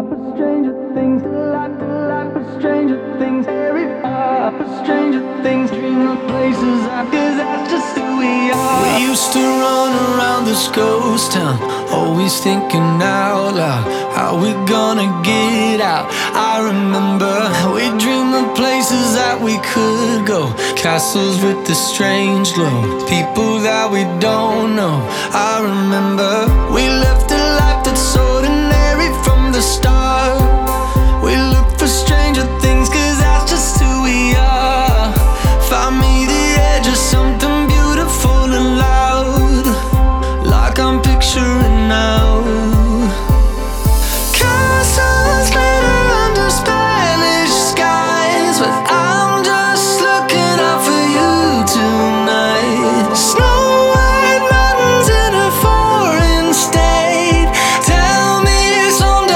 Stranger things, stranger things, stranger things, dream of places cause that's just who we are. We used to run around this ghost town, always thinking out loud, how we gonna get out. I remember we dreamed of places that we could go, castles with the strange glow, people that we don't know. I remember we left